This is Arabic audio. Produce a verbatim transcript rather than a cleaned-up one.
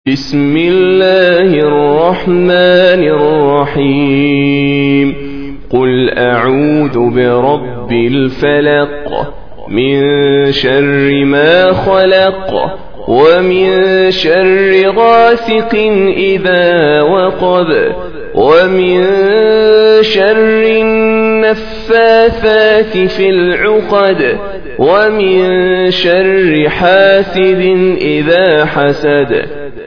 بسم الله الرحمن الرحيم. قل أعوذ برب الفلق من شر ما خلق ومن شر غاسق إذا وقب ومن شر النفاثات في العقد ومن شر حاسد إذا حسد